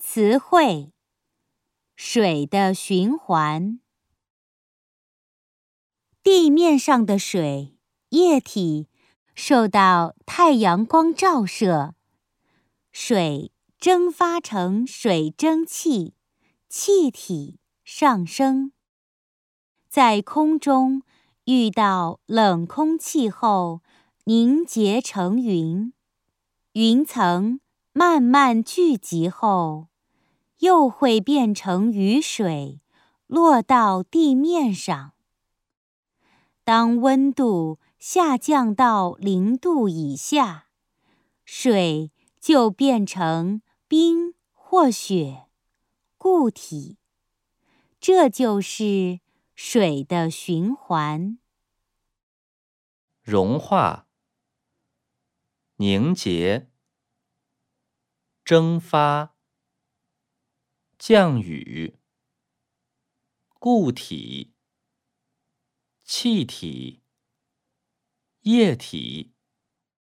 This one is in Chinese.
词汇：水的循环。地面上的水，液体，受到太阳光照射，水蒸发成水蒸气，气体上升。在空中遇到冷空气后，凝结成云，云层慢慢聚集后，又会变成雨水，落到地面上。当温度下降到0度以下，水就变成冰或雪，固体。这就是水的循环。 融化、凝结、蒸发、降雨、固体、气体、液体。